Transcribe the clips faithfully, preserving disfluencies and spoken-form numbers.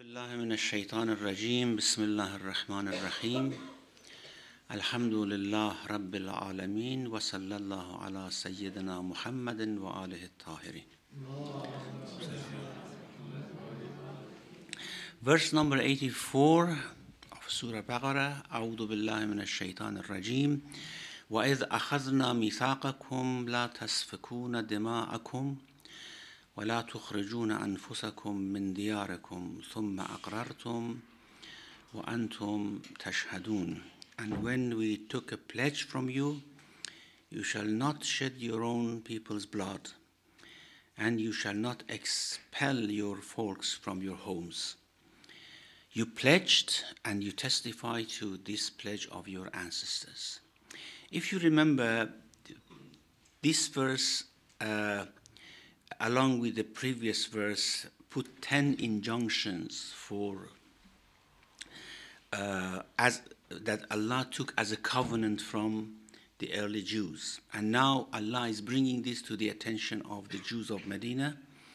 بالله من الشيطان الرجيم بسم الله الرحمن الرحيم الحمد لله رب العالمين وصلى الله على سيدنا محمد وآله الطاهرين. Verse number eighty-four of Surah Baqarah. أعوذ بالله من الشيطان الرجيم وإذ أخذنا ميثاقكم لا تسفكون دماءكم ولا تخرجون أنفسكم من دياركم ثم أقررتم وأنتم تشهدون. And when we took a pledge from you, you shall not shed your own people's blood, and you shall not expel your folks from your homes. You pledged and you testify to this pledge of your ancestors. If you remember, this verse uh, along with the previous verse, put ten injunctions for uh, as that Allah took as a covenant from the early Jews. And now Allah is bringing this to the attention of the Jews of Medina,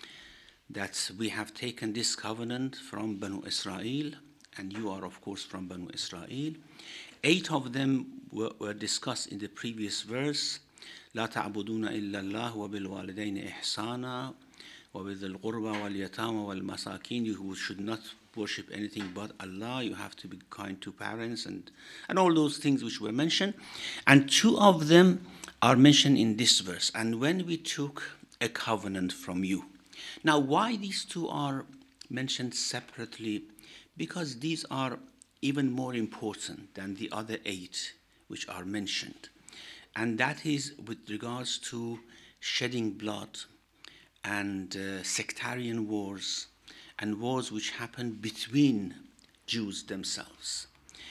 that we have taken this covenant from Banu Israel, and you are of course from Banu Israel. Eight of them were, were discussed in the previous verse. لا تعبدون إلا الله وبالوالدين إحسانا وبذي القربى واليتامى والمساكين. You should not worship anything but Allah. You have to be kind to parents and, and all those things which were mentioned. And two of them are mentioned in this verse. And when we took a covenant from you. Now why these two are mentioned separately? Because these are even more important than the other eight which are mentioned. And that is with regards to shedding blood and uh, sectarian wars and wars which happen between Jews themselves.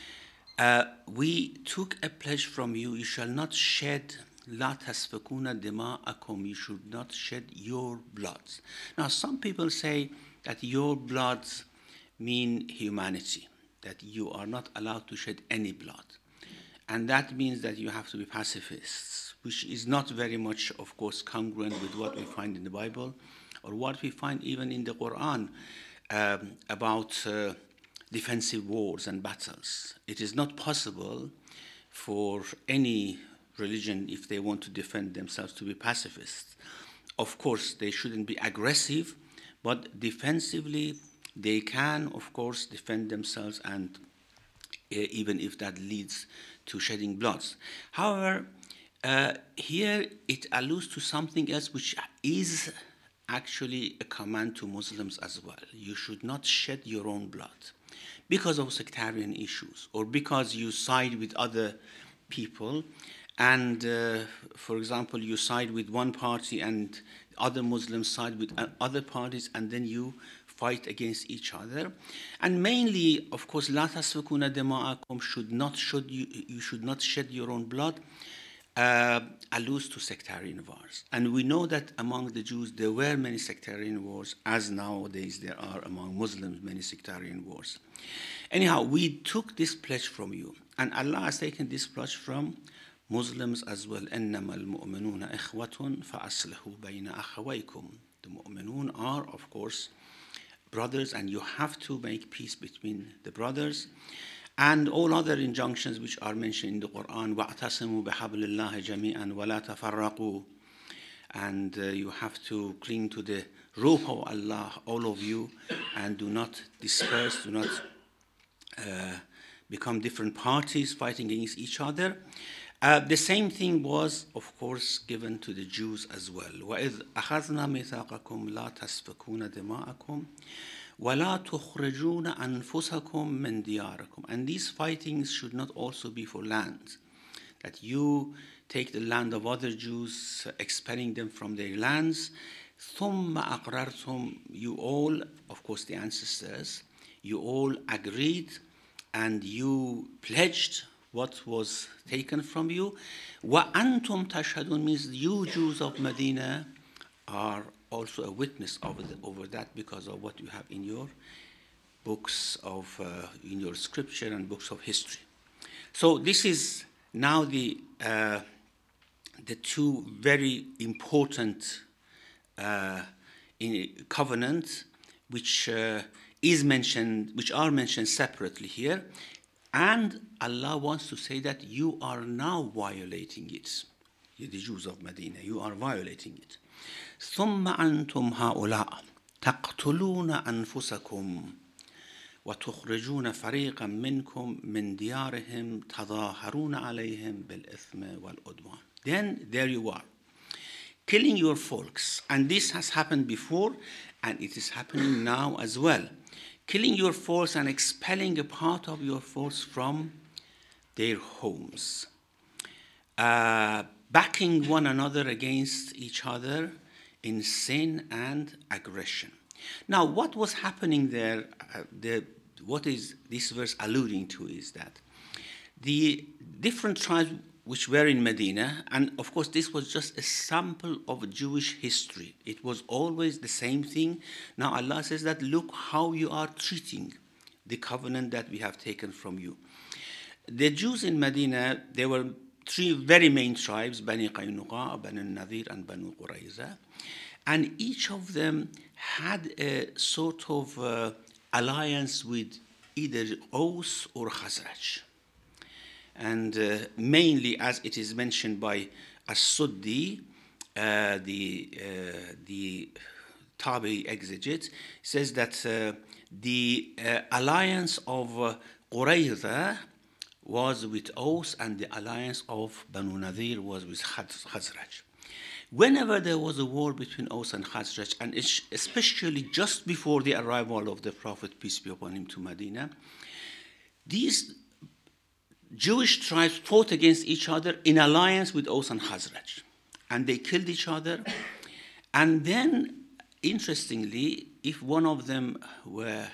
Uh, we took a pledge from you, you shall not shed لا تسفكون دماءكم, you should not shed your blood. Now some people say that your blood mean humanity, that you are not allowed to shed any blood. And that means that you have to be pacifists, which is not very much, of course, congruent with what we find in the Bible or what we find even in the Quran um, about uh, defensive wars and battles. It is not possible for any religion, if they want to defend themselves, to be pacifists. Of course, they shouldn't be aggressive, but defensively, they can, of course, defend themselves, and uh, even if that leads to shedding bloods. However, uh, here it alludes to something else which is actually a command to Muslims as well. You should not shed your own blood because of sectarian issues or because you side with other people and, uh, for example, you side with one party and other Muslims side with other parties, and then you fight against each other. And mainly, of course, لا تسفكون دماءكم, should not should you you should not shed your own blood, uh, alludes to sectarian wars. And we know that among the Jews there were many sectarian wars, as nowadays there are among Muslims many sectarian wars. Anyhow, we took this pledge from you, and Allah has taken this pledge from Muslims as well. إنما المؤمنون إخوة فأصلحوا بين أخويكم. The mu'minun are, of course, brothers, and you have to make peace between the brothers. And all other injunctions which are mentioned in the Quran, وَاعْتَصِمُوا بِحَبْلِ اللَّهِ جَمِيعًا وَلَا تَفَرَّقُوا. And uh, you have to cling to the rope of Allah, all of you, and do not disperse, do not uh, become different parties fighting against each other. Uh, the same thing was, of course, given to the Jews as well. وَإِذْ أَخَذْنَا مِيثَاقَكُمْ لَا تَسْفِكُونَ دِمَاءَكُمْ وَلَا تُخْرِجُونَ أَنفُسَكُمْ مِنْ دِيَارِكُمْ. And these fightings should not also be for land, that you take the land of other Jews, expelling them from their lands. ثُمَّ أَقْرَرْتُمْ. You all, of course the ancestors, you all agreed and you pledged what was taken from you. وَأَنْتُمْ تَشْهَدُونَ means you Jews of Medina are also a witness over, the, over that because of what you have in your books of, uh, in your scripture and books of history. So this is now the, uh, the two very important uh, in covenants which uh, is mentioned, which are mentioned separately here, and Allah wants to say that you are now violating it. The Jews of Medina, you are violating it. ثم أنتم هؤلاء تقتلون أنفسكم وتخرجون فريقا منكم من ديارهم تظاهرون عليهم بالإثم والعدوان. Then there you are, killing your folks, and this has happened before, and it is happening now as well. Killing your folks and expelling a part of your folks from their homes. Uh, backing one another against each other in sin and aggression. Now, what was happening there, uh, the, what is this verse alluding to is that the different tribes which were in Medina, and of course this was just a sample of Jewish history. It was always the same thing. Now Allah says that look how you are treating the covenant that we have taken from you. The Jews in Medina, there were three very main tribes, Bani Qaynuqa, Bani Nadir, and Banu Qurayza. And each of them had a sort of uh, alliance with either Aus or Khazraj. And uh, mainly, as it is mentioned by As-Suddi, uh, the, uh, the Tabi exegete, says that uh, the uh, alliance of uh, Qurayza was with Aus, and the alliance of Banu Nadir was with Khazraj. Whenever there was a war between Aus and Khazraj, and especially just before the arrival of the Prophet, peace be upon him, to Medina, these Jewish tribes fought against each other in alliance with Aus and Khazraj. And they killed each other. And then, interestingly, if one of them were,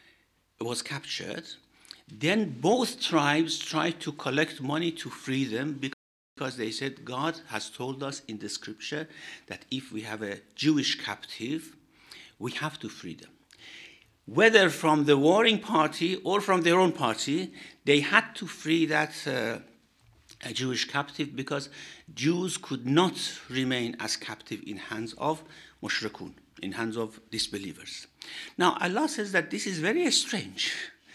was captured, then both tribes tried to collect money to free them, because they said God has told us in the scripture that if we have a Jewish captive, we have to free them. Whether from the warring party or from their own party, they had to free that uh, a Jewish captive, because Jews could not remain as captive in hands of mushrikun, in hands of disbelievers. Now Allah says that this is very strange.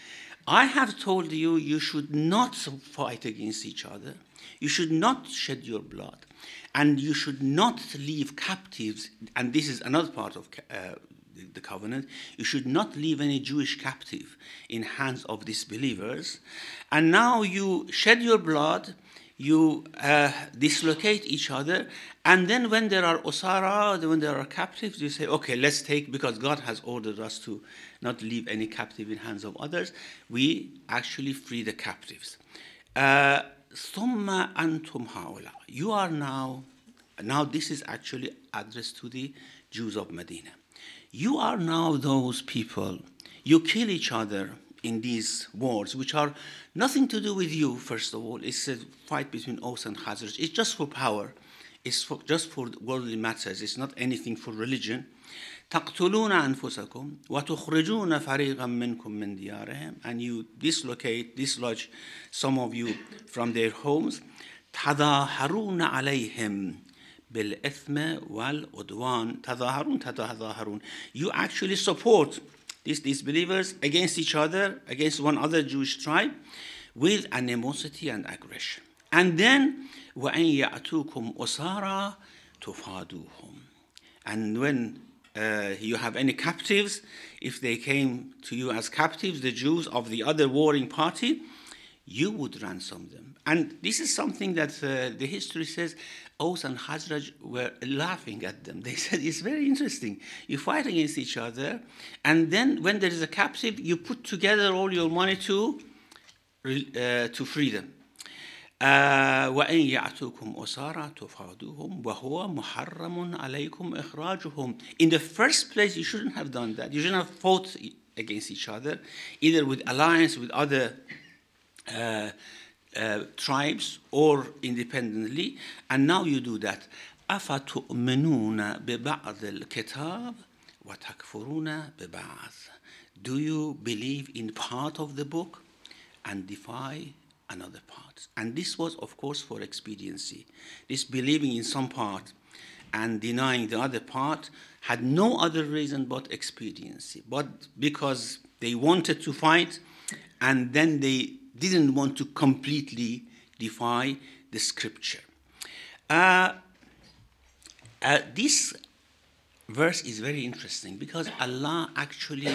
I have told you, you should not fight against each other, you should not shed your blood, and you should not leave captives, and this is another part of uh, the covenant, you should not leave any Jewish captive in hands of disbelievers, and now you shed your blood, you uh, dislocate each other, and then when there are osara, when there are captives, you say, okay, let's take, because God has ordered us to not leave any captive in hands of others, we actually free the captives. Uh, ثُمَّ أَنْتُمْ هَؤُلَاء. You are now, now this is actually addressed to the Jews of Medina. You are now those people, you kill each other in these wars, which are nothing to do with you, first of all. It's a fight between Aus and Khazraj. It's just for power. It's for, just for worldly matters. It's not anything for religion. تَقْتُلُونَ أَنفُسَكُمْ وَتُخْرِجُونَ فَرِيقًا مِّنْكُمْ مِنْ دِيَارِهِمْ. And you dislocate, dislodge some of you from their homes. تَظَاهَرُونَ عَلَيْهِمْ بِالْإِثْمِ وَالْعُدْوَانِ. تَظَاهَرُونَ تَظَاهَرُونَ. You actually support these disbelievers against each other, against one other Jewish tribe, with animosity and aggression. And then, وَأَنْ يَأْتُوكُمْ أُسَارًا تُفَادُوهُمْ. And when uh, you have any captives, if they came to you as captives, the Jews of the other warring party, you would ransom them. And this is something that uh, the history says Aus and Khazraj were laughing at them. They said, it's very interesting. You fight against each other, and then when there is a captive, you put together all your money to, uh, to free them. وَإِنْ يَعْتُوكُمْ أُسَارًا تُفَادُوهُمْ وَهُوَ مُحَرَّمٌ عَلَيْكُمْ إِخْرَاجُهُمْ. In the first place, you shouldn't have done that. You shouldn't have fought against each other, either with alliance with other uh, uh, tribes or independently, and now you do that. أَفَتُؤْمِنُونَ بِبَعْضِ الْكِتَابِ وَتَكْفُرُونَ بِبَعْضِ. Do you believe in part of the book and defy another part? And this was, of course, for expediency. This believing in some part and denying the other part had no other reason but expediency, but because they wanted to fight, and then they didn't want to completely defy the scripture. Uh, uh, this verse is very interesting because Allah actually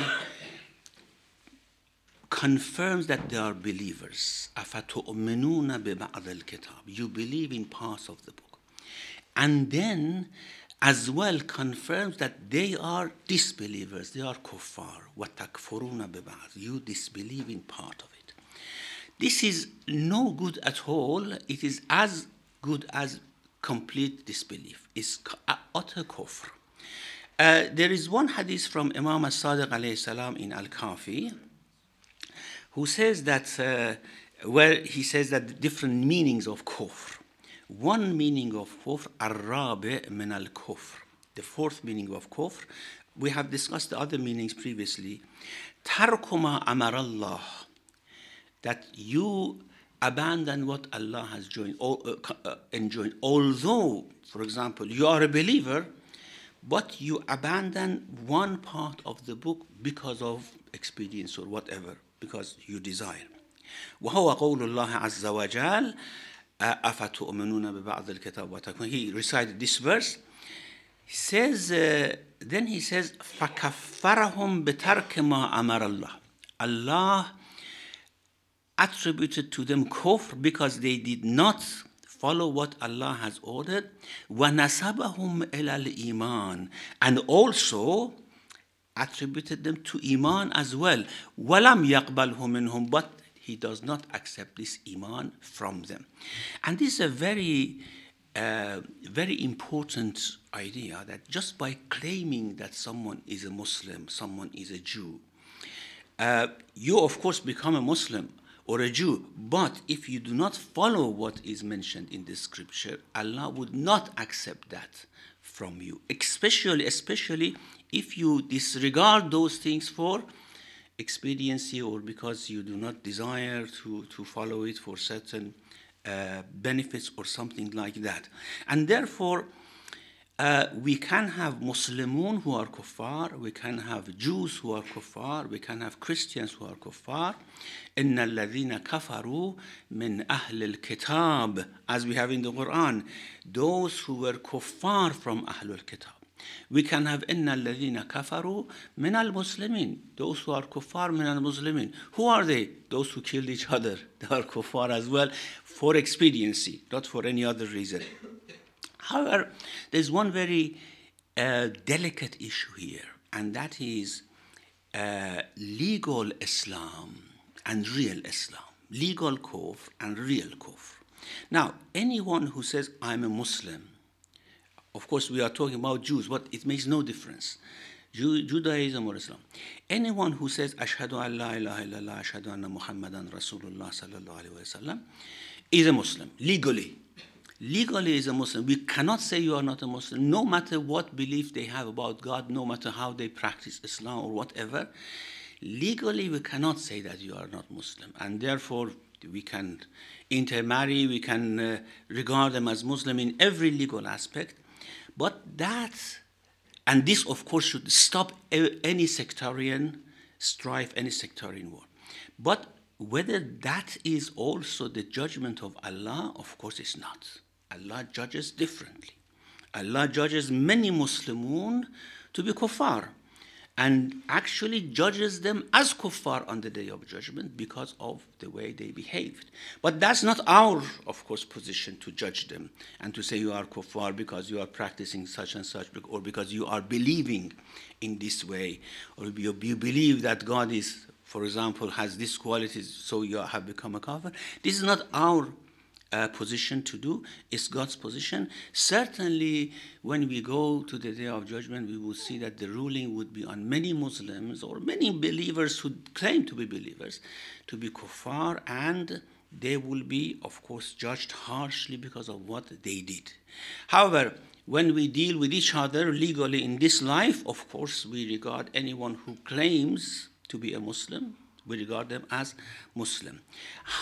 confirms that they are believers. أَفَتُؤْمِنُونَ بِبَعْضِ الْكِتَابِ. You believe in parts of the book. And then as well confirms that they are disbelievers, they are kuffar. وَتَكْفُرُونَ بِبَعْضِ. You disbelieve in part of it. This is no good at all. It is as good as complete disbelief. It's utter kufr. Uh, there is one hadith from Imam as-Sadiq alayhi salam in Al-Kafi, who says that, uh, where he says that the different meanings of kufr. One meaning of kufr, ar-rabi' min al-kufr. The fourth meaning of kufr, we have discussed the other meanings previously. Tarkuma amarallah, that you abandon what Allah has joined, uh, uh, enjoined. Although, for example, you are a believer, but you abandon one part of the book because of expedience or whatever, because you desire. وَهُوَ قَوْلُ اللَّهِ عَزَّ وَجَلَّ أَفَتُؤْمِنُونَ بِبَعْضِ الْكِتَابِ وَتَكْفُرُونَ. He recited this verse. He says, uh, then he says, فَكَفَّرَهُمْ بِتَرْكِ مَا أَمَرَ اللَّهِ. Allah attributed to them kufr because they did not follow what Allah has ordered. وَنَسَبَهُمْ إِلَى الْإِيمَانِ. And also attributed them to iman as well. وَلَمْ يَقْبَلْهُ مِنْهُمْ. But he does not accept this iman from them. And this is a very, uh, very important idea, that just by claiming that someone is a Muslim, someone is a Jew, uh, you of course become a Muslim or a Jew, but if you do not follow what is mentioned in the scripture, Allah would not accept that from you, especially, especially if you disregard those things for expediency or because you do not desire to, to follow it for certain uh, benefits or something like that. And therefore, uh, we can have Muslimun who are kuffar, we can have Jews who are kuffar, we can have Christians who are kuffar. إِنَّ الَّذِينَ كَفَرُوا مِنْ أَهْلِ الْكِتَابِ. As we have in the Quran, those who were kuffar from Ahlul Kitab. We can have إِنَّ الَّذِينَ كَفَرُوا مِنَ الْمُسْلِمِينَ. Those who are kuffar min al-Muslimin. Who are they? Those who killed each other. They are kuffar as well for expediency, not for any other reason. However, there's one very uh, delicate issue here, and that is uh, legal Islam and real Islam. Legal kufr and real kufr. Now, anyone who says, I'm a Muslim, of course we are talking about Jews, but it makes no difference. Jew, Judaism or Islam. Anyone who says, Ashhadu an la ilaha illallah, Ashhadu anna Muhammadan Rasulullah sallallahu alayhi wa sallam, is a Muslim, legally. Legally is a Muslim. We cannot say you are not a Muslim, no matter what belief they have about God, no matter how they practice Islam or whatever. Legally, we cannot say that you are not Muslim. And therefore, we can intermarry, we can uh, regard them as Muslim in every legal aspect. But that, and this of course should stop any sectarian strife, any sectarian war. But whether that is also the judgment of Allah, of course it's not. Allah judges differently. Allah judges many Muslimun to be kuffar, and actually judges them as kuffar on the Day of Judgment because of the way they behaved. But that's not our, of course, position to judge them and to say you are kuffar because you are practicing such and such, or because you are believing in this way, or you, you believe that God is, for example, has these qualities, so you have become a kafir. This is not our uh, position to do. It's God's position. Certainly, when we go to the Day of Judgment, we will see that the ruling would be on many Muslims or many believers who claim to be believers to be kuffar, and they will be, of course, judged harshly because of what they did. However, when we deal with each other legally in this life, of course, we regard anyone who claims to be a Muslim, we regard them as Muslim.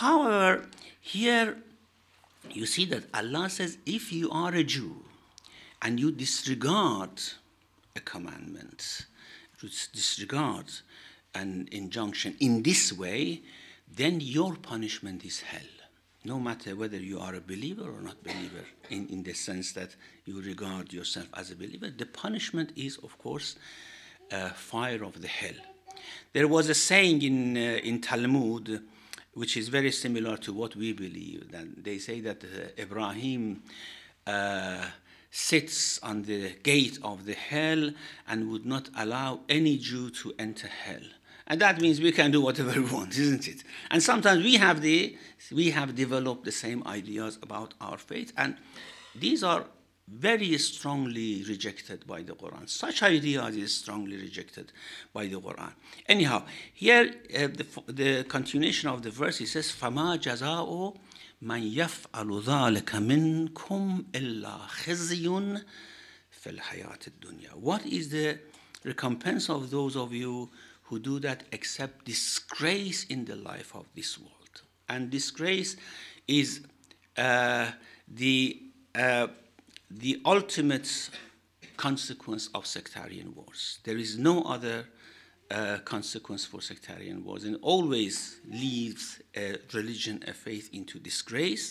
However, here you see that Allah says, if you are a Jew and you disregard a commandment, you disregard an injunction in this way, then your punishment is hell. No matter whether you are a believer or not believer, in, in the sense that you regard yourself as a believer, the punishment is, of course, uh, fire of the hell. There was a saying in, uh, in Talmud, which is very similar to what we believe. That they say that uh, Ibrahim uh, sits on the gate of the hell and would not allow any Jew to enter hell. And that means we can do whatever we want, isn't it? And sometimes we have the we have developed the same ideas about our faith, and these are very strongly rejected by the Quran. Such ideas is strongly rejected by the Quran. Anyhow, here uh, the, the continuation of the verse, it says, فَمَا جَزَاءُ مَنْ يَفْعَلُ ذَلِكَ مِنْكُمْ إِلَّا خِزْيٌ فِي الْحَيَاةِ الدُّنْيَا. What is the recompense of those of you who do that except disgrace in the life of this world? And disgrace is uh, the uh, the ultimate consequence of sectarian wars. There is no other uh, consequence for sectarian wars, and always leaves a religion, a faith into disgrace.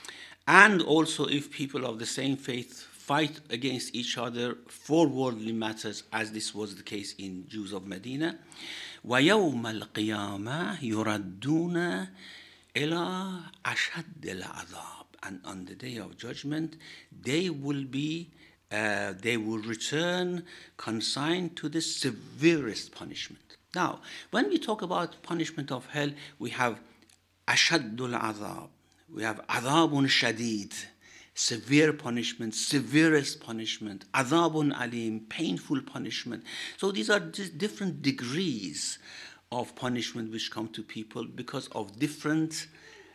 And also, if people of the same faith fight against each other for worldly matters, as this was the case in Jews of Medina, وَيَوْمَ الْقِيَامَةِ يُرَدُّونَ إِلَىٰ أَشَدِّ الْعَذَابِ. And on the day of judgment, they will be, uh, they will return consigned to the severest punishment. Now, when we talk about punishment of hell, we have ashaddul azab, we have azabun shadid, severe punishment, severest punishment, azabun alim, painful punishment. So these are just different degrees of punishment which come to people because of different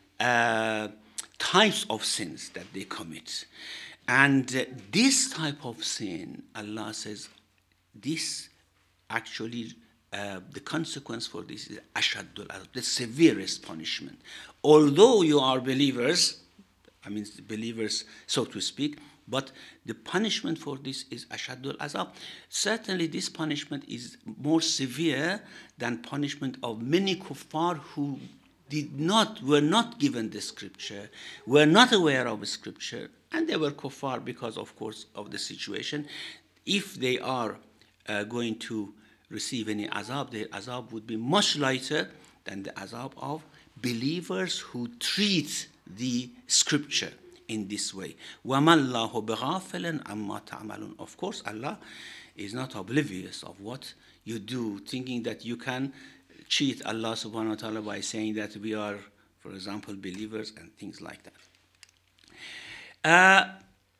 uh, types of sins that they commit. And uh, this type of sin, Allah says, this actually, uh, the consequence for this is ashaddul azab, the severest punishment. Although you are believers, I mean believers, so to speak, but the punishment for this is ashaddul azab. Certainly this punishment is more severe than punishment of many kuffar who did not, were not given the scripture, were not aware of the scripture, and they were kuffar because, of course, of the situation. If they are uh, going to receive any azab, their azab would be much lighter than the azab of believers who treat the scripture in this way. وَمَا اللَّهُ بِغَافِلٍ عَمَّا تَعْمَلُونَ. Of course, Allah is not oblivious of what you do, thinking that you can cheat Allah subhanahu wa ta'ala by saying that we are, for example, believers and things like that.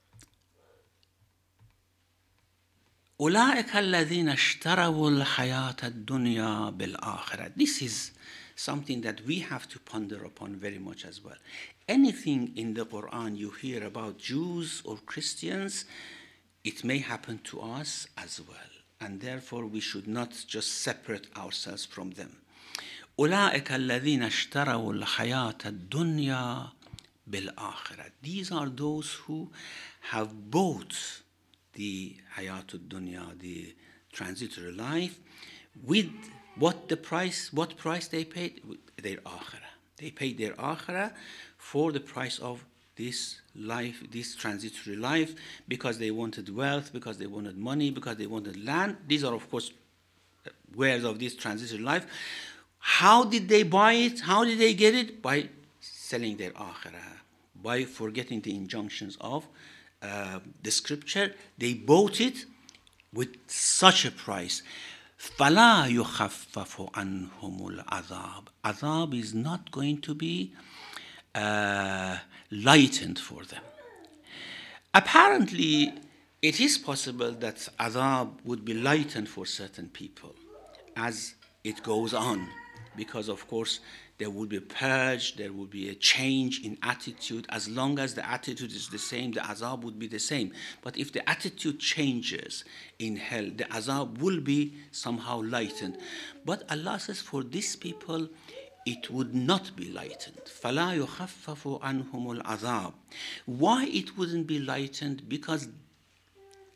أُولَٰئِكَ الَّذِينَ اشْتَرَوُا الْحَيَاةَ الدُّنْيَا بِالْآخِرَةِ. This is something that we have to ponder upon very much as well. Anything in the Quran you hear about Jews or Christians, it may happen to us as well. And therefore we should not just separate ourselves from them. أُولَٰئِكَ الَّذِينَ اشْتَرَوُا الْحَيَاةَ الدُّنْيَا بِالْآخِرَةِ. These are those who have bought the hayatul dunya, the transitory life, with what the price, what price they paid? Their akhirah. They paid their akhirah for the price of this life, this transitory life, because they wanted wealth, because they wanted money, because they wanted land. These are, of course, wares of this transitory life. How did they buy it? How did they get it? By selling their akhirah, by forgetting the injunctions of uh, the scripture. They bought it with such a price. فَلَا يُخَفَّفُ عَنْهُمُ الْعَذَابِ. Azab is not going to be uh, lightened for them. Apparently, it is possible that azab would be lightened for certain people as it goes on, because of course there will be a purge, there will be a change in attitude. As long as the attitude is the same, the azab would be the same. But if the attitude changes in hell, the azab will be somehow lightened. But Allah says for these people, it would not be lightened. فَلَا يُخَفَّفُ عَنْهُمُ الْعَذَابِ. Why it wouldn't be lightened? Because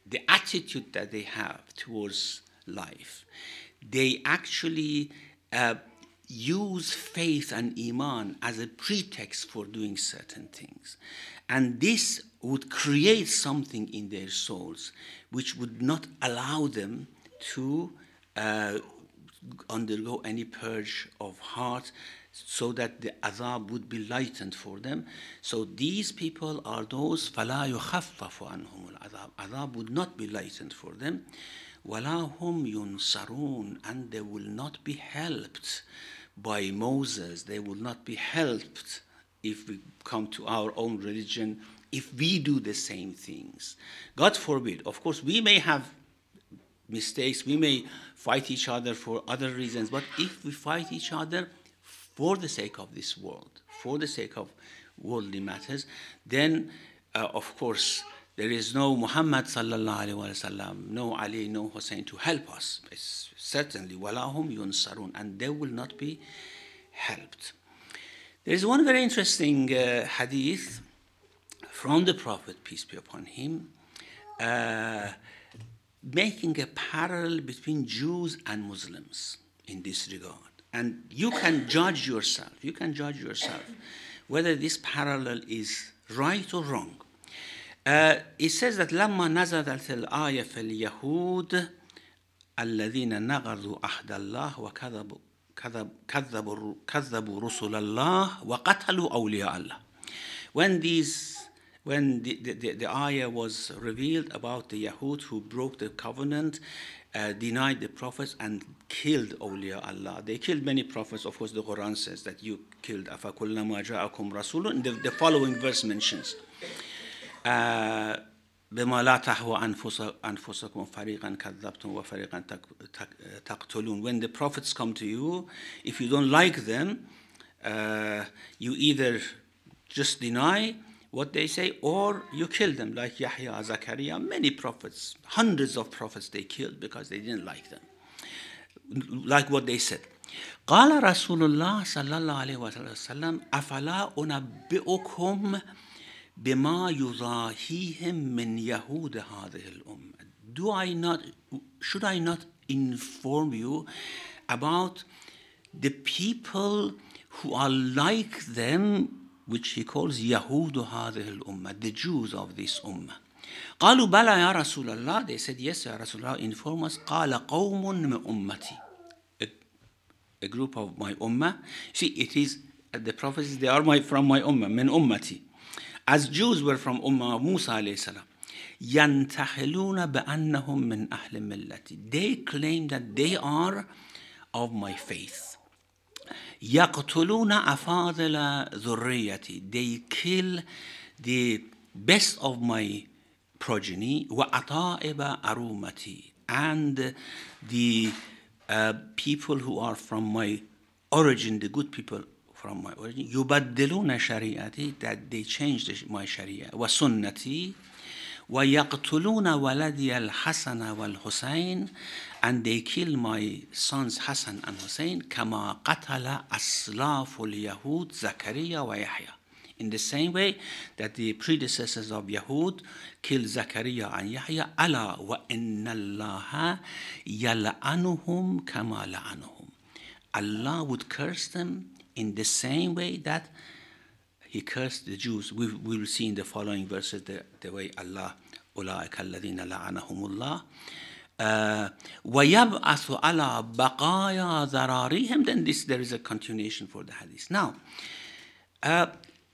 the attitude that they have towards life, they actually uh, use faith and iman as a pretext for doing certain things. And this would create something in their souls which would not allow them to uh, undergo any purge of heart, so that the azab would be lightened for them. So these people are those فَلَا يُخَفَّفُ عَنْهُمُ الْعَذَابُ. Azab would not be lightened for them. وَلَا هُمْ يُنصَرُونَ. And they will not be helped by Moses. They will not be helped if we come to our own religion, if we do the same things. God forbid. Of course, we may have mistakes, we may fight each other for other reasons, but if we fight each other for the sake of this world, for the sake of worldly matters, then uh, of course there is no Muhammad sallallahu alaihi wasallam, no Ali, no Hussein to help us. It's certainly walahum yunsarun, and they will not be helped. There is one very interesting uh, hadith from the Prophet, peace be upon him, uh, making a parallel between Jews and Muslims in this regard. And you can judge yourself, you can judge yourself whether this parallel is right or wrong. Uh, it says that لما نزلت الآية في اليهود الذين نقضوا عهد الله وكذبوا كذب كذبوا كذبوا رسل الله وقتلوا أولياء الله. When these When the, the, the ayah was revealed about the Yahud who broke the covenant, uh, denied the prophets, and killed awliya Allah. They killed many prophets. Of course, the Quran says that you killed أَفَكُلَّمَا جَاءَكُمْ رَسُولٌ. The, the following verse mentions, بِمَا لَا تَهْوَى أَنفُسَكُمْ فَرِيقًا كَذَّبْتُمْ وَفَرِيقًا تَقْتُلُونَ. When the prophets come to you, if you don't like them, uh, you either just deny what they say, or you kill them, like Yahya, Zakaria, many prophets, hundreds of prophets they killed because they didn't like them, like what they said. قال رسول الله صلى الله عليه وسلم أفلا أنبئكم بما يضاهيهم من يهود هذه الأمة. Do I not, should I not inform you about the people who are like them, which he calls Yahud هذه الأمة, the Jews of this ummah. قالوا بلى يا رسول الله. They said, yes, يا رسول الله, inform us. قال قوم من أمتي. A, a group of my ummah. See, it is, the prophecies, they are my, from my ummah, من أمتي. As Jews were from ummah of Musa alayhi salam. ينتحلون بأنهم من أهل ملتي. They claim that they are of my faith. يقتلون أفاضل ذريتي. They kill the best of my progeny. وأطائب أرومتي. And the uh, people who are from my origin, the good people from my origin, يبدلون شريعتي, that they changed my sharia. وسنتي. ويقتلون ولدي الحسن والحسين, and they kill my sons Hassan and Hussein. كما قتل أسلاف اليهود زكريا ويحيى. In the same way that the predecessors of Yahud killed Zakaria and Yahya. ألا وإن الله يلعنهم كما لعنهم. Allah would curse them in the same way that He cursed the Jews. We will see in the following verses the, the way Allah, أولئك الذين لعنهم الله. وَيَبْعَثُ عَلَى بَقَايَا ذَرَارِهِمْ. Then this, there is a continuation for the hadith. Now, uh,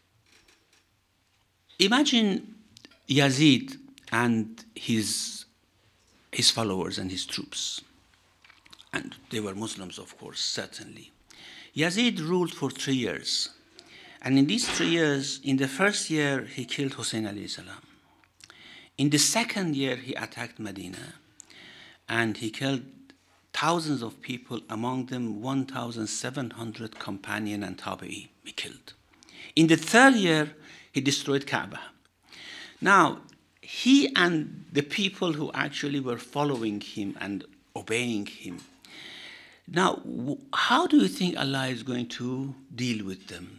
imagine Yazid and his, his followers and his troops. And they were Muslims, of course, certainly. Yazid ruled for three years. And in these three years, in the first year, he killed Hussein alayhi salam. In the second year, he attacked Medina. And he killed thousands of people, among them one thousand seven hundred companion and tabi'i he killed. In the third year, he destroyed Kaaba. Now, he and the people who actually were following him and obeying him, now, how do you think Allah is going to deal with them?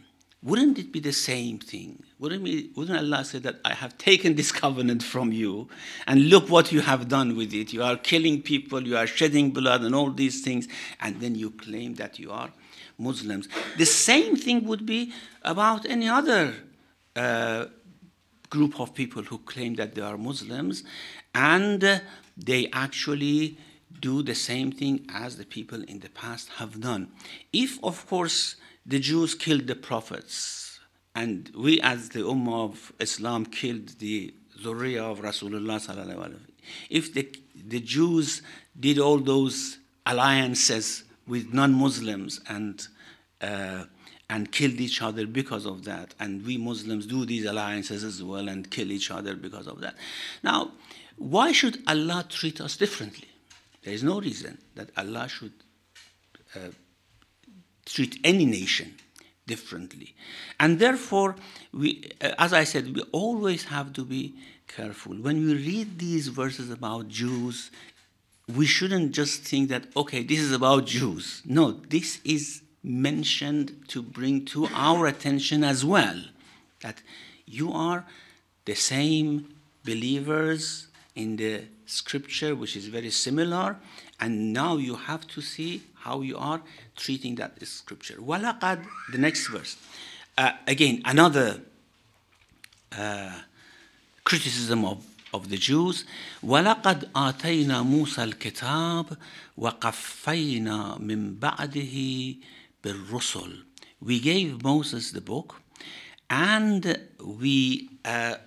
wouldn't it be the same thing? Wouldn't, we, wouldn't Allah say that I have taken this covenant from you, and look what you have done with it. You are killing people, you are shedding blood and all these things, and then you claim that you are Muslims. The same thing would be about any other uh, group of people who claim that they are Muslims, and uh, they actually do the same thing as the people in the past have done. If, of course, the Jews killed the prophets, and we as the Ummah of Islam killed the Zurriya of Rasulullah sallallahu alaihi wasallam, if the, the Jews did all those alliances with non-Muslims and uh, and killed each other because of that, and we Muslims do these alliances as well and kill each other because of that. Now, why should Allah treat us differently? There is no reason that Allah should uh, treat any nation differently. And therefore, we, uh, as I said, we always have to be careful. When we read these verses about Jews, we shouldn't just think that, okay, this is about Jews. No, this is mentioned to bring to our attention as well, that you are the same believers in the scripture, which is very similar, and now you have to see how you are treating that scripture. وَلَقَدْ, the next verse. Uh, again, another uh, criticism of, of the Jews. وَلَقَدْ آتَيْنَا مُوسَى الْكِتَابِ وَقَفَّيْنَا مِنْ بَعْدِهِ بِالرُّسُلِ. We gave Moses the book, and we uh,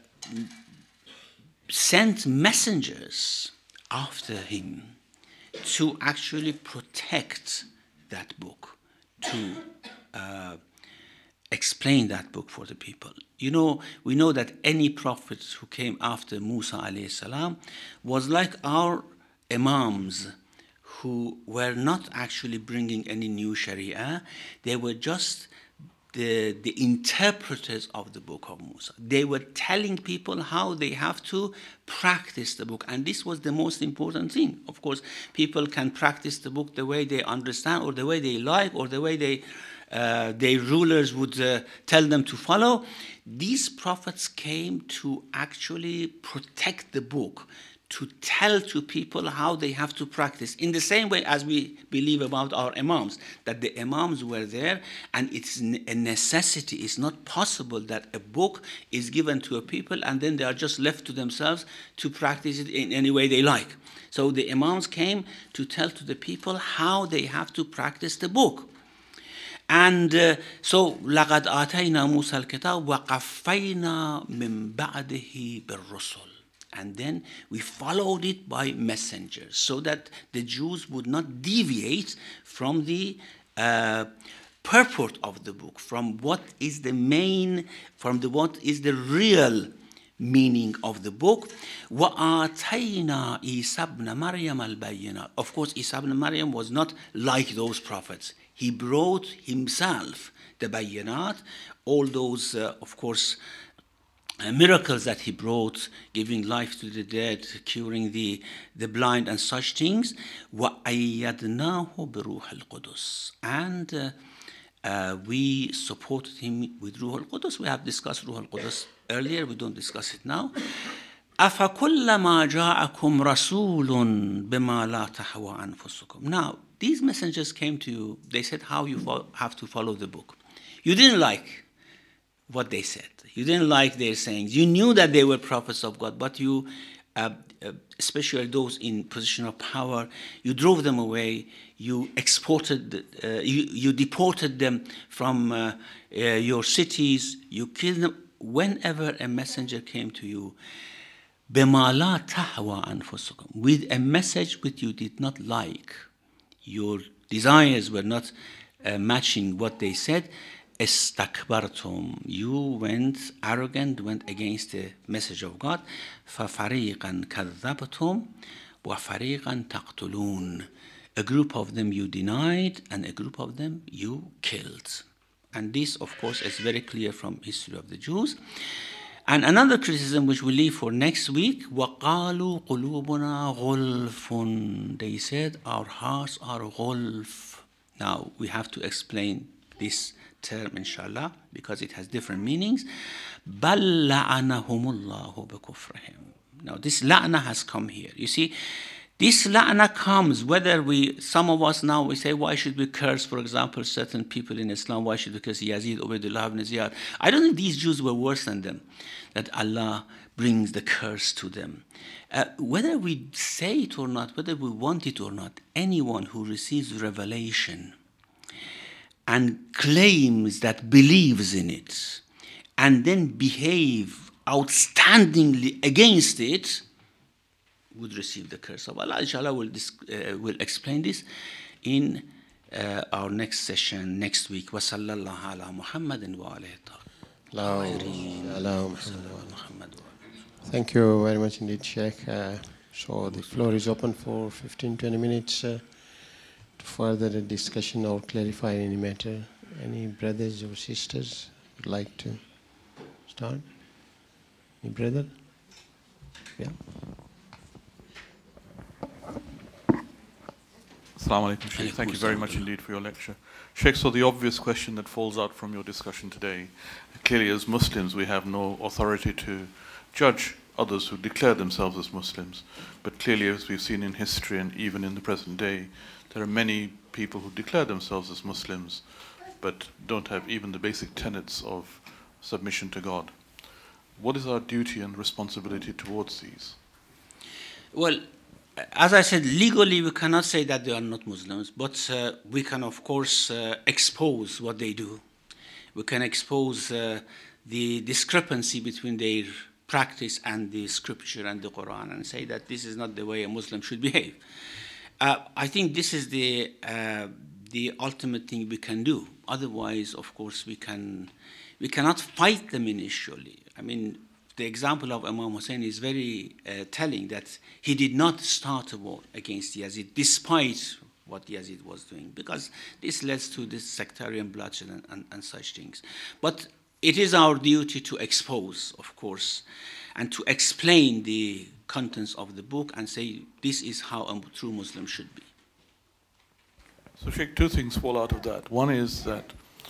sent messengers after him to actually protect that book, to uh, explain that book for the people. You know, we know that any prophet who came after Musa alayhi salam was like our imams, who were not actually bringing any new sharia. They were just The, the interpreters of the book of Musa. They were telling people how they have to practice the book, and this was the most important thing. Of course, people can practice the book the way they understand, or the way they like, or the way they, uh, their rulers would uh, tell them to follow. These prophets came to actually protect the book, to tell to people how they have to practice, in the same way as we believe about our imams, that the imams were there, and it's a necessity. It's not possible that a book is given to a people and then they are just left to themselves to practice it in any way they like. So the imams came to tell to the people how they have to practice the book. And uh, so, لَقَدْ آتَيْنَا مُوسَى الْكِتَابَ وَقَفَّيْنَا مِنْ بَعْدِهِ بِالرُّسُلِ. And then we followed it by messengers, so that the Jews would not deviate from the uh, purport of the book, from what is the main, from the what is the real meaning of the book. وَآتَيْنَا عِيسَى ابْنَ مَرْيَمَ الْبَيِّنَاتِ. Of course, Isa ibn Maryam was not like those prophets. He brought himself the bayinat, all those, uh, of course, Uh, miracles that he brought, giving life to the dead, curing the, the blind, and such things. وَأَيَّدْنَاهُ بِرُوحِ الْقُدُسِ. And uh, uh, we supported him with Ruh al-Qudus. We have discussed Ruh al-Qudus earlier. We don't discuss it now. أَفَكُلَّمَا جَاءَكُمْ رَسُولٌ بِمَا لَا تَهْوَى أَنفُسُكُمْ. Now, these messengers came to you. They said how you fo- have to follow the book. You didn't like what they said. You didn't like their sayings. You knew that they were prophets of God, but you, uh, uh, especially those in position of power, you drove them away. You exported, uh, you, you deported them from uh, uh, your cities. You killed them. Whenever a messenger came to you, بِمَا لَا تَهْوَى أَنفُسُكُمْ, with a message which you did not like, your desires were not uh, matching what they said, اسtakbartum, you went arrogant, went against the message of God. فَفَرِيقًا كَذَّبْتُمْ وَفَرِيقًا تَقْتُلُونَ. A group of them you denied, and a group of them you killed. And this, of course, is very clear from history of the Jews. And another criticism which we leave for next week, وَقَالُوا قُلُوبُنَا غُلْفٌ. They said, our hearts are غُلْف. Now, we have to explain this term, inshallah, because it has different meanings. بَلْ لَعَنَهُمُ اللَّهُ بِكُفْرِهِمْ. Now, this la'na has come here. You see, this la'na comes whether we, some of us now, we say, why should we curse, for example, certain people in Islam? Why should we curse Yazid, Ubaydullah ibn Ziyad? I don't think these Jews were worse than them, that Allah brings the curse to them. Uh, whether we say it or not, whether we want it or not, anyone who receives revelation and claims that believes in it and then behave outstandingly against it would receive the curse of Allah. Inshallah, we'll, uh, we'll explain this in uh, our next session next week. Wa sallallahu ala Muhammadin wa alayhi. Thank you very much indeed, Sheikh. Uh, so the floor is open for fifteen to twenty minutes uh, to further the discussion or clarify any matter. Any brothers or sisters would like to start? Any brother? Yeah. Assalamu alaikum, Sheikh. Thank you very much indeed for your lecture. Sheikh, so the obvious question that falls out from your discussion today, clearly as Muslims we have no authority to judge others who declare themselves as Muslims. But clearly, as we've seen in history and even in the present day, there are many people who declare themselves as Muslims but don't have even the basic tenets of submission to God. What is our duty and responsibility towards these? Well, as I said, legally we cannot say that they are not Muslims, but uh, we can, of course, uh, expose what they do. We can expose uh, the discrepancy between their practice and the scripture and the Quran and say that this is not the way a Muslim should behave. Uh, I think this is the uh, the ultimate thing we can do. Otherwise, of course, we can we cannot fight them initially. I mean, the example of Imam Hussein is very uh, telling that he did not start a war against Yazid despite what Yazid was doing, because this leads to this sectarian bloodshed and, and, and such things. But it is our duty to expose, of course, and to explain the contents of the book and say this is how a true Muslim should be. So, Sheikh, two things fall out of that. One is that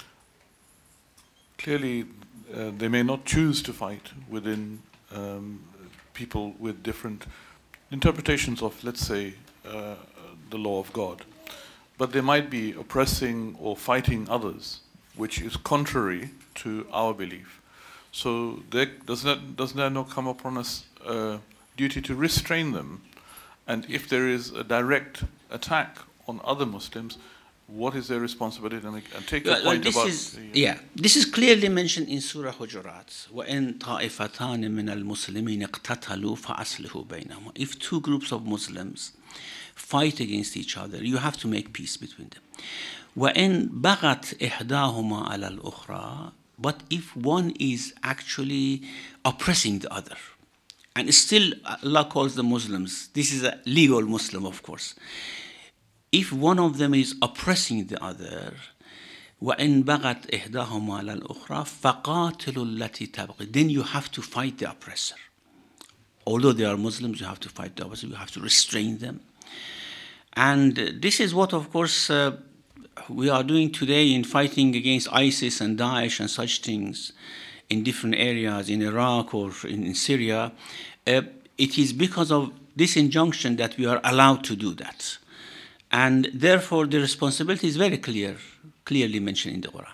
clearly uh, they may not choose to fight within um, people with different interpretations of, let's say, uh, the law of God. But they might be oppressing or fighting others, which is contrary to our belief. So there, does that, doesn't that not come upon us uh, duty to restrain them? And if there is a direct attack on other Muslims, what is their responsibility? And take the well, point this about... Is, yeah, this is clearly mentioned in Surah Hujurat. وَإِن طَائِفَتَانِ مِنَ الْمُسْلِمِينَ اقْتَتَلُوا فَأَصْلِحُوا بَيْنَهُمَا. If two groups of Muslims fight against each other, you have to make peace between them. وَإِن بَغَتْ إِحْدَاهُمَا عَلَى الْأُخْرَى. But if one is actually oppressing the other, and still Allah calls the Muslims, this is a legal Muslim, of course. If one of them is oppressing the other, وَإِن بَغَتْ إِحْدَاهُمَا عَلَى الْأُخْرَى فَقَاتِلُوا الَّتِي تَبْغِي. Then you have to fight the oppressor. Although they are Muslims, you have to fight the oppressor, you have to restrain them. And this is what, of course, uh, we are doing today in fighting against ISIS and Daesh and such things in different areas in Iraq or in, in Syria. Uh, it is because of this injunction that we are allowed to do that. And therefore, the responsibility is very clear, clearly mentioned in the Quran.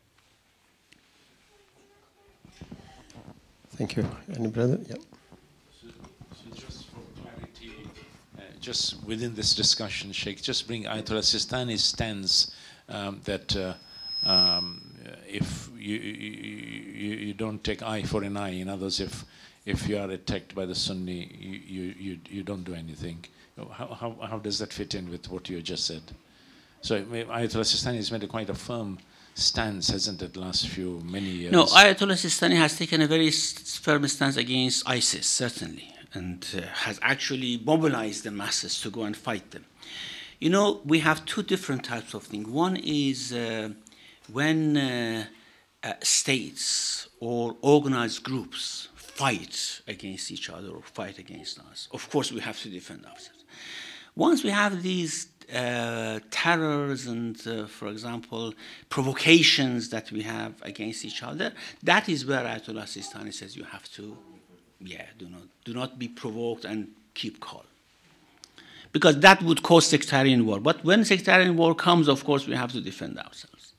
Thank you. Any brother? Yeah. So, so just for clarity, uh, just within this discussion, Sheikh, just bring Ayatollah Sistani's stance um, that uh, um, if you, you, you don't take eye for an eye, in other words, if if you are attacked by the Sunni, you you, you, you don't do anything. How, how, how does that fit in with what you just said? So Ayatollah Sistani has made a quite a firm stance, hasn't it, last few, many years? No, Ayatollah Sistani has taken a very firm stance against ISIS, certainly, and uh, has actually mobilized the masses to go and fight them. You know, we have two different types of things. One is uh, when uh, uh, states or organized groups fight against each other or fight against us. Of course, we have to defend ourselves. Once we have these uh, terrors and, uh, for example, provocations that we have against each other, that is where Ayatollah Sistani says you have to, yeah, do not, do not be provoked and keep calm. Because that would cause sectarian war. But when sectarian war comes, of course, we have to defend ourselves.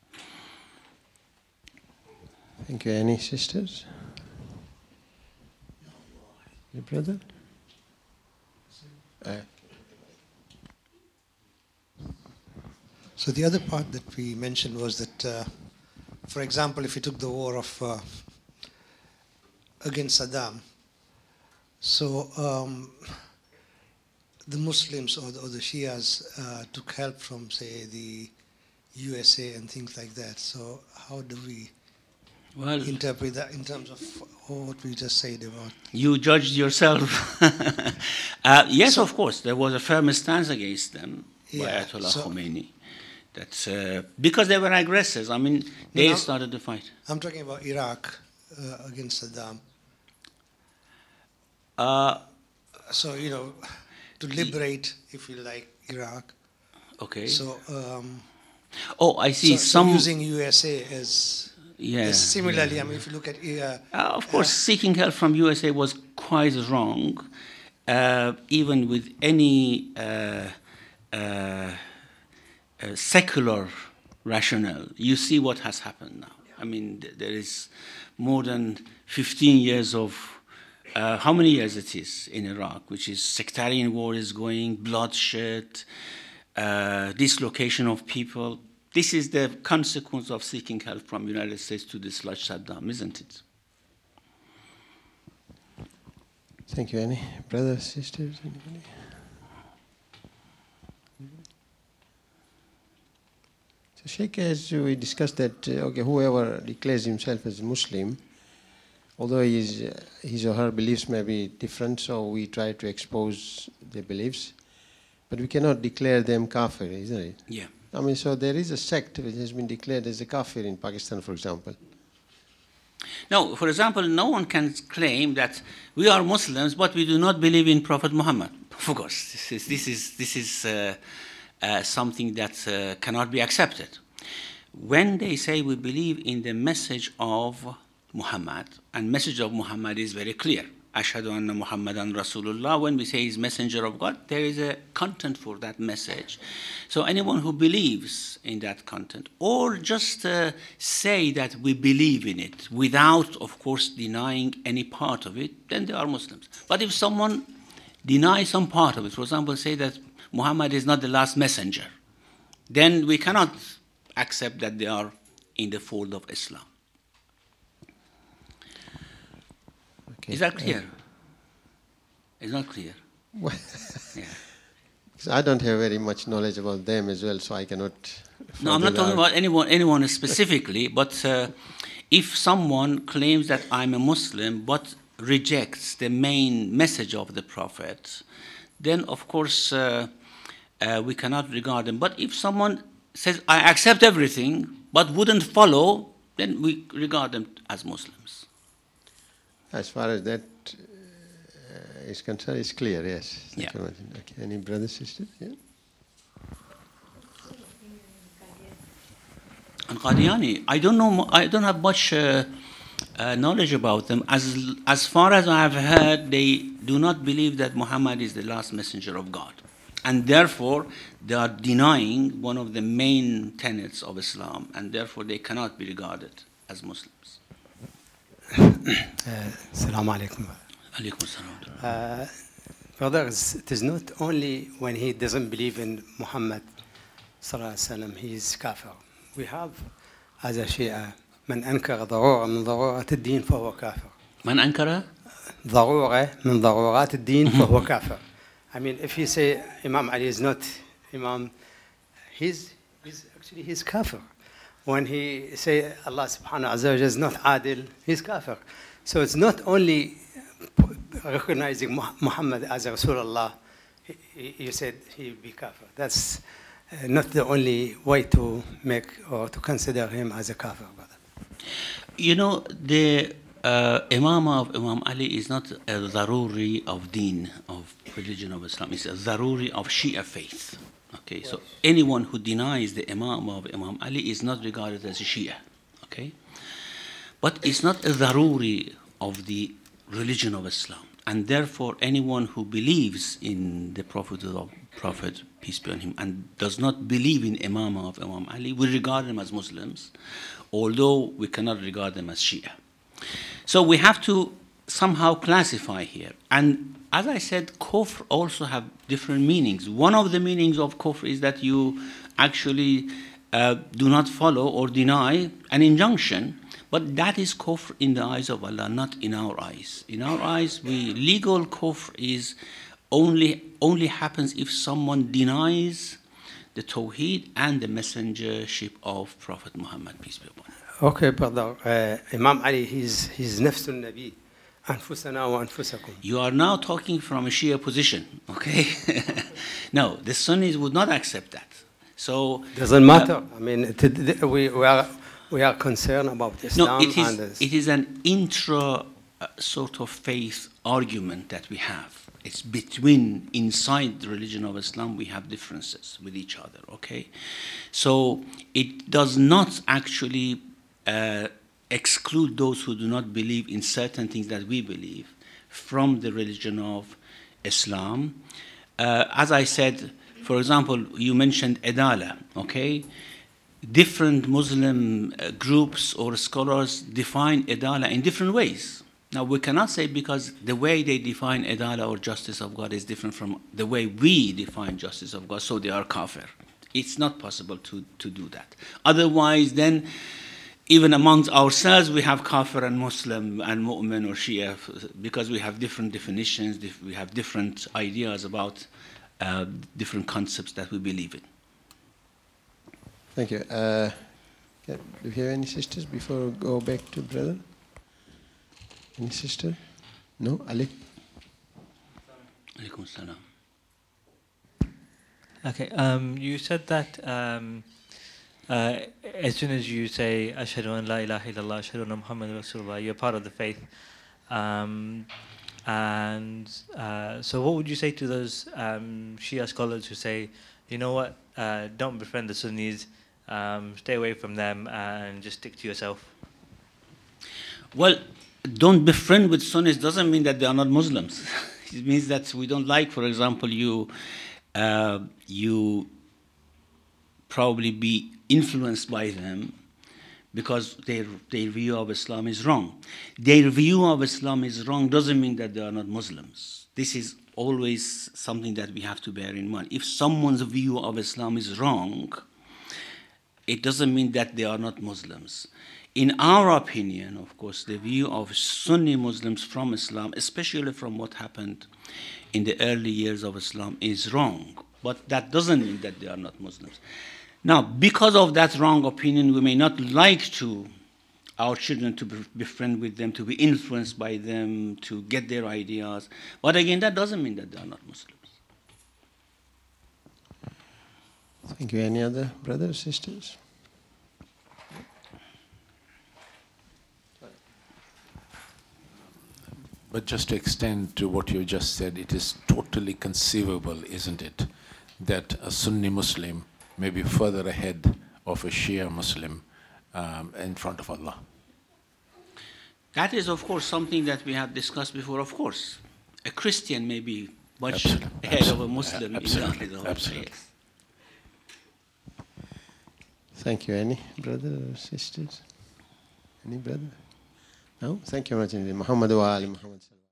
Thank you. Any sisters? Your brother? Uh, So the other part that we mentioned was that, uh, for example, if you took the war of uh, against Saddam, so um, the Muslims or the, or the Shias uh, took help from, say, the U S A and things like that. So how do we Well, interpret that in terms of what we just said about? you judged yourself. uh, yes, of course, there was a firm stance against them by Yeah, Ayatollah so- Khomeini. That's uh, because they were aggressors. I mean, they No, started the fight. I'm talking about Iraq uh, against Saddam. Uh, So, you know, to liberate, if you like, Iraq. okay. So, um, oh, I see. so, so Some using U S A as, yeah. as similarly, I mean, if you look at uh, Uh, of course, seeking help from U S A was quite wrong, uh, even with any uh, uh, uh, secular rationale. You see what has happened now. I mean, th- there is more than fifteen years of, uh, how many years it is in Iraq, which is sectarian war is going, bloodshed, uh, dislocation of people. This is the consequence of seeking help from the United States to dislodge Saddam, isn't it? Thank you. Any brothers, sisters? Anybody? So, Sheikh, as we discussed that, uh, okay, whoever declares himself as Muslim, although his, uh, his or her beliefs may be different, so we try to expose their beliefs, but we cannot declare them kafir, isn't it? Yeah. I mean, so there is a sect which has been declared as a kafir in Pakistan, for example. No, for example, no one can claim that we are Muslims, but we do not believe in Prophet Muhammad. Of course, this is, this is, this is uh, uh, something that uh, cannot be accepted. When they say we believe in the message of Muhammad, and message of Muhammad is very clear. Ashhadu anna Muhammadan Rasulullah. When we say he's messenger of God, there is a content for that message. So anyone who believes in that content, or just uh, say that we believe in it without, of course, denying any part of it, then they are Muslims. But if someone denies some part of it, for example, say that Muhammad is not the last messenger, then we cannot accept that they are in the fold of Islam. Okay. Is that clear? It's not clear. Well, Yeah. so I don't have very much knowledge about them as well, so I cannot. No, I'm not further talking out. about anyone, anyone specifically, but uh, if someone claims that I'm a Muslim but rejects the main message of the Prophet, then of course uh, uh, we cannot regard them. But if someone says, I accept everything but wouldn't follow, then we regard them as Muslims. As far as that uh, is concerned, it's clear, yes. Thank Yeah. you very much. Okay. Any brothers, sisters? Yeah. And Qadiani, I don't know, mo- I don't have much uh, uh, knowledge about them. As as far as I have heard, they do not believe that Muhammad is the last messenger of God, and therefore they are denying one of the main tenets of Islam, and therefore they cannot be regarded as Muslims. Assalamu alaikum. Alaykum salam. Uh, brothers, it is not only when he doesn't believe in Muhammad sallallahu alaihi wasallam he is kafir. We have as a Shia من أنكر ضرورة من ضرورات الدين فهو كافر. Man ankara? ضرورة من ضرورات الدين فهو كافر. I mean, if you say Imam Ali is not Imam, he's, he's actually he's kafir. When he say Allah subhanahu wa ta'ala is not adil, he's kafir. So it's not only recognizing Muhammad as Rasulullah, you said he will be kafir. That's not the only way to make or to consider him as a kafir, brother. You know, the uh, Imam of Imam Ali is not a daruri of deen, of religion of Islam. It's a daruri of Shia faith. Okay, so anyone who denies the Imam of Imam Ali is not regarded as a Shia. Okay, but it's not a daruri of the religion of Islam, and therefore anyone who believes in the Prophet of Prophet, peace be on him, and does not believe in Imam of Imam Ali, we regard them as Muslims, although we cannot regard them as Shia. So we have to somehow classify here. And as I said, kufr also have different meanings. One of the meanings of kufr is that you actually uh, do not follow or deny an injunction, but that is kufr in the eyes of Allah, not in our eyes. In our eyes, we, legal kufr is only, only happens if someone denies the Tawheed and the messengership of Prophet Muhammad, peace be upon him. Okay, brother. Uh, Imam Ali, he's, he's nafsun nabi. أنفسنا وأنفسكم. You are now talking from a Shia position, okay? No, the Sunnis would not accept that. So doesn't matter. Uh, I mean, it, we, we are we are concerned about Islam. No, it is and this. it is an intra uh, sort of faith argument that we have. It's between, inside the religion of Islam, we have differences with each other, okay? So it does not actually uh, exclude those who do not believe in certain things that we believe from the religion of Islam. Uh, as I said, for example, you mentioned Adala, okay? Different Muslim uh, groups or scholars define Adala in different ways. Now, we cannot say because the way they define Adala or justice of God is different from the way we define justice of God, so they are kafir. It's not possible to, to do that. Otherwise, then, even amongst ourselves, we have kafir and Muslim and mu'min or Shia because we have different definitions, we have different ideas about uh, different concepts that we believe in. Thank you. Uh, do you have any sisters before we go back to brother? Any sister? No? Ali? Alaikum salam. Okay, um, you said that um, uh, as soon as you say Ashhadu an la ilaha illallah, Ashhadu anna Muhammadan Rasulullah, you're part of the faith. Um, and uh, so what would you say to those um, Shia scholars who say, you know what, uh, don't befriend the Sunnis, um, stay away from them and just stick to yourself? Well, don't befriend with Sunnis doesn't mean that they are not Muslims. It means that we don't like, for example, you uh, you probably be influenced by them because their, their view of Islam is wrong. Their view of Islam is wrong doesn't mean that they are not Muslims. This is always something that we have to bear in mind. If someone's view of Islam is wrong, it doesn't mean that they are not Muslims. In our opinion, of course, the view of Sunni Muslims from Islam, especially from what happened in the early years of Islam, is wrong. But that doesn't mean that they are not Muslims. Now, because of that wrong opinion, we may not like to our children to be befriend with them, to be influenced by them, to get their ideas. But again, that doesn't mean that they are not Muslims. Thank you. Any other brothers, sisters? But just to extend to what you just said, it is totally conceivable, isn't it, that a Sunni Muslim may be further ahead of a Shia Muslim um, in front of Allah? That is, of course, something that we have discussed before, of course. A Christian may be much Absolutely. ahead Absolutely. of a Muslim. Absolutely. In the Absolutely. Yes. Thank you. Any brother or sisters? Any brother? No? Thank you very much. Muhammad wa ali Muhammad.